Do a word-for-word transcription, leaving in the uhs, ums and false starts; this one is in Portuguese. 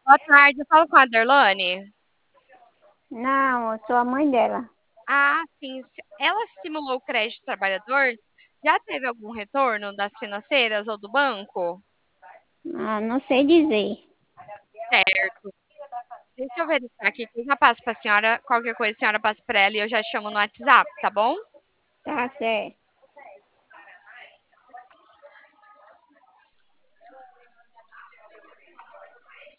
Boa tarde, eu falo com a Darlane. Não, eu sou a mãe dela. Ah, sim. se- Ela simulou o crédito trabalhador? Já teve algum retorno das financeiras ou do banco? Ah, não sei dizer. Certo. Deixa eu verificar aqui que eu já passo para a senhora. Qualquer coisa a senhora passa para ela e eu já chamo no WhatsApp, tá bom? Tá certo.